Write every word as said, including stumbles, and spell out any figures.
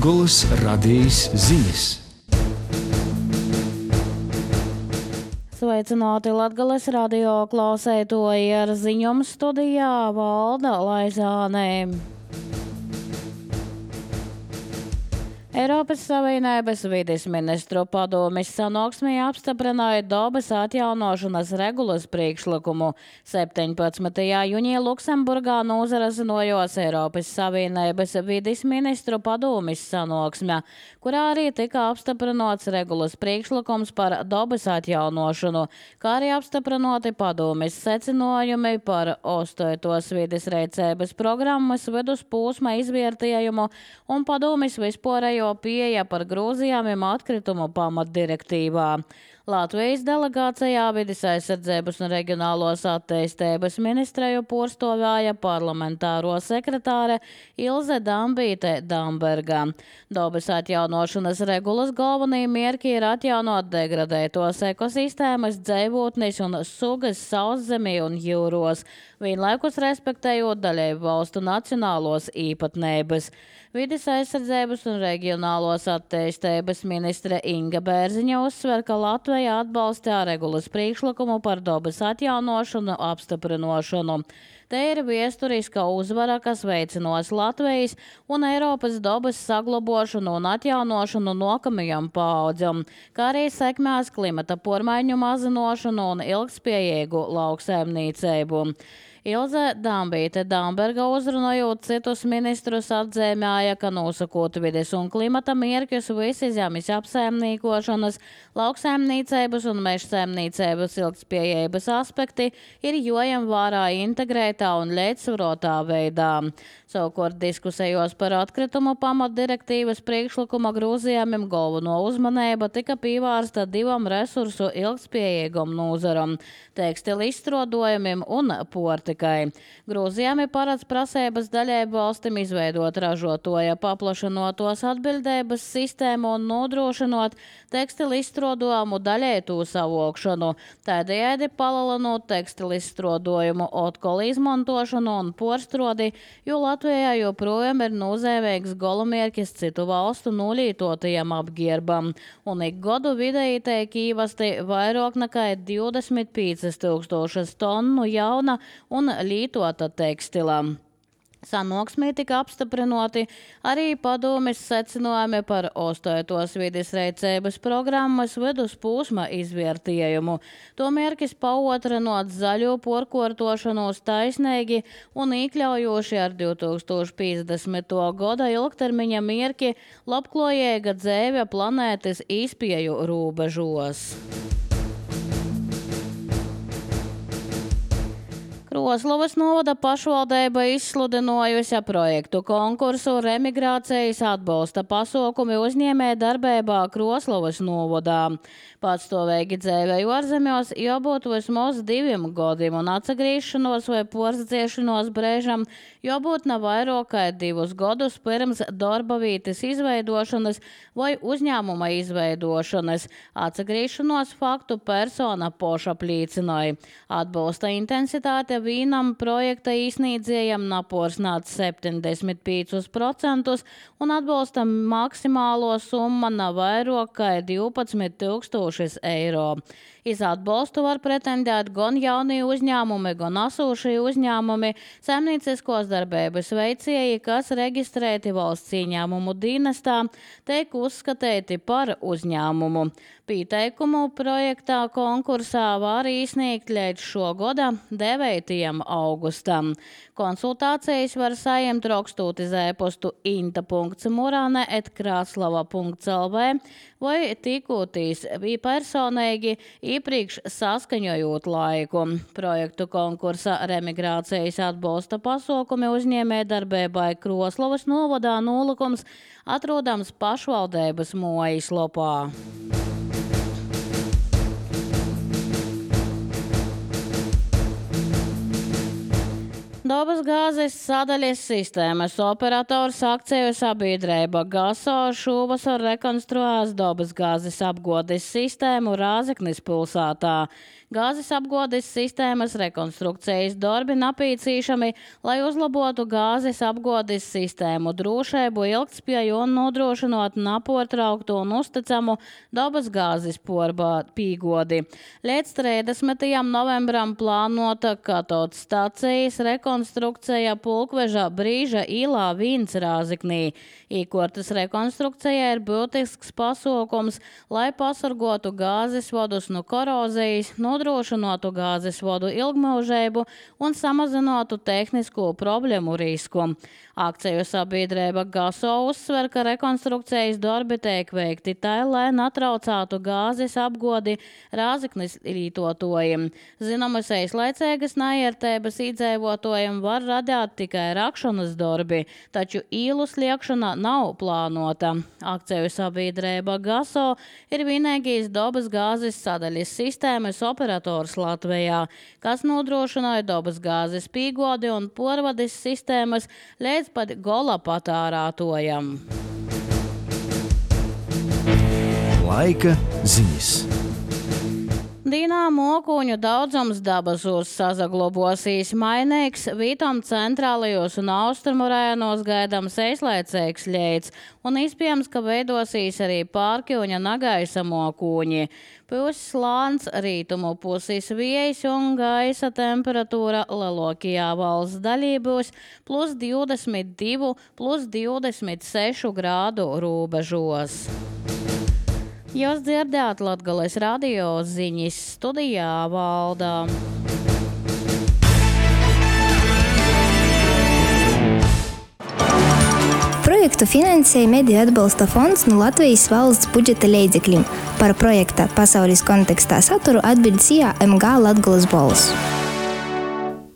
Latgoles radijas ziņas. Sveicināti Latgales radio klausētoji, ar ziņām studijā Valda Laizānē. Eiropas Savienības vides ministru padomes sanāksmē apstiprināja dabas atjaunošanas regulas priekšlikumu. septiņpadsmitajā jūnijā Luksemburgā nozarezinājās Eiropas Savienības vides ministru padomes sanāksme, kurā arī tika apstiprināts regulas priekšlikums par dabas atjaunošanu, kā arī apstiprinoti padomes secinājumi par astotos vides rīcības programmas vidusposma izvērtējumu un padomes vispārējo pieeja par grozījumiem atkritumu pamatdirektīvā. Latvijas delegācijā vides aizsardzības un reģionālos attīstības ministreju pārstāvēja parlamentāro sekretāre Ilze Dambīte Damberga. Dabas atjaunošanas regulas galvenie mērķi ir atjaunot degradētos ekosistēmas, dzīvotnes un sugas sauszemī un jūros, vienlaikus respektējot daļēju valstu nacionālos īpatnības. Vides aizsardzības un reģionālos attīstības ministre Inga Bērziņa uzsver, ka Latvija atbalstā regulas priekšlikumu par dabas atjaunošanu apstiprinošanu. Te ir viesturiska uzvara, kas veicinās Latvijas un Eiropas dabas saglabošanu un atjaunošanu nākamajām paaudzēm, kā arī sekmēs klimata pārmaiņu mazināšanu un ilgspējīgu lauksaimniecību. Ilze Dambīte Damberga uzrunājot citus ministrus atzīmēja, ka nosakot vides un klimata mērķus visi zemes apsaimniekošanas, lauksaimniecības un mežsaimniecības ilgspējības aspekti ir jojam vērā integrētā un līdzsvarotā veidā. Savukārt diskusijos par atkritumu pamatdirektīvas priekšlikuma grozījumiem galveno uzmanība tika pievērsta divam resursu ilgspējīgam nozaram – tekstilu izstrādājumiem un portikai. Grozījumi paredz prasības daļēju valstim izveidot ražotāja paplašinotos atbildības sistēmu un nodrošinot tekstilu izstrādājumu daļēju savokšanu, tādējādi palielinot tekstilu izstrādājumu atkal izmantošanu un porstrodi, jo Latvijā joprojām ir nozīmīgs galamērķis citu valstu nolītotajam apģērbam, un ik gadu vidēji tiek īvesti vairāk nekā divdesmit piecas tūkstošas tonu jauna un lītota tekstila. Sanāksmē tika apstiprinoti arī padomes secinājumi par astotos vides rīcības programmas vidusposma izvērtējumu. To mērķis paotrinot zaļo porkortošanos taisnīgi un iekļaujoši ar divi tūkstoši piecdesmito gada ilgtermiņa mērķi labklājīga dzīve planētas izpēju robežos. Kroslavas novada pašvaldība izsludinājusi projektu konkursu remigrācijas atbalsta pasākumi uzņēmēju darbībā Kroslavas novadā. Patstāvīgi dzīvei ārzemēs jābūt vismaz diviem gadiem un atsagriešanos vai porzaciešanos brīžam jābūt ne vairāk kā divus gadus pirms darba vietas izveidošanas vai uzņēmuma izveidošanas. Atsagriešanos faktu persona paša apliecināja. Atbalsta intensitāte vīnam projekta īsniedzējam naporsnāts septiņdesmit piecus procentus un atbalsta maksimālo summa ne vairāk kā divpadsmit tūkstošus eiro. Iz atbalstu var pretendēt gan jaunie uzņēmumi, gan esošie uzņēmumi, saimnieciskos darbības veicēji, kas reģistrēti valsts ieņēmumu dienestā, tiek uzskatīti par uzņēmumu. Pieteikumu projektā konkursā var izsniegt līdz šo gada devītajam augustam. Konsultācijas var saņemt rakstot uz e-pastu inta punkts murane et krāslava punkts el vē vai tikotīs personīgi iepriekš saskaņojot laiku. Projektu konkursa remigrācijas atbalsta pasākumi uzņēmēju darbībai Kroslavas novadā nolikums atrodams pašvaldības mājaslapā. Dabasgāzes sadaļas sistēmas operators akciju sabiedrība Gaso šovasar rekonstruēs dabasgāzes apgādes sistēmu Rāzeknis pilsētā. Gāzes apgādes sistēmas rekonstrukcijas darbi nepieciešami, lai uzlabotu gāzes apgādes sistēmu drošību, ilgtspēju un nodrošinot nepārtrauktu un uzticamu dabasgāzes pīgodi. Līdz trīsdesmitajam novembram plānota katods stacijas rekonstrukcija Pulkveža Brīža īlā viens Rāzeknī. Īkortas rekonstrukcija ir būtisks pasākums, lai pasargotu gāzes vadus no korozijas, nodrošinātu gāzes vadu ilgmūžību un samazinātu tehnisko problēmu risku. Akciju sabiedrība Gaso uzsver, ka rekonstrukcijas darbi tiek veikti tā, lai netraucētu gāzes apgādi Rāzeknis lietotājiem. Zināmas īslaicīgas neērtības iedzīvotājiem var radīt tikai rakšanas darbi, taču īlu sliekšana nav plānota. Akciju sabiedrība Gaso ir vienīgais dabasgāzes sadaļas sistēmas operators Latvijā, kas nodrošināja dabasgāzes pīgodi un porvades sistēmas līdz pat gola patārātojam. Laika ziņas. Dīnā mokuņu daudzums dabasos sazaglobosīs mainīgs, vītom centrālajos un austrumu rajonos gaidams īslaicīgs ļeids, un iespējams, ka veidosīs arī Pārkjuņa nagaisa mokuņi. Pūs slāns, rītumu pusis vējs un gaisa temperatūra lielākajā valsts dalībos plus divdesmit divi, plus divdesmit seši grādu robežos. Jūs dzirdējāt Latgales radio ziņas, studijā Valda. Projektu finansēja Mediju atbalsta fonds no Latvijas valsts budžeta līdzekļiem. Par projekta pasaules kontekstā saturu atbild C A M G Latgales balss.